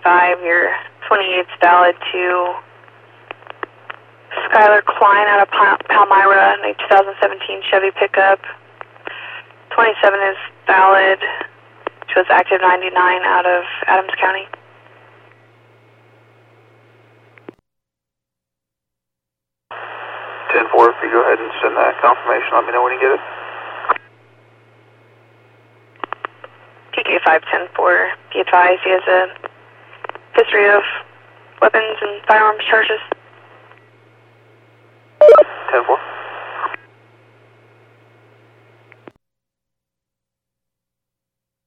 TK5, your 28's valid to Skylar Klein out of Palmyra, in a 2017 Chevy pickup. 27 is valid. She was active 99 out of Adams County. If you go ahead and send that confirmation, let me know when you get it. TK5-10-4, be advised he has a history of weapons and firearms charges. 10-4.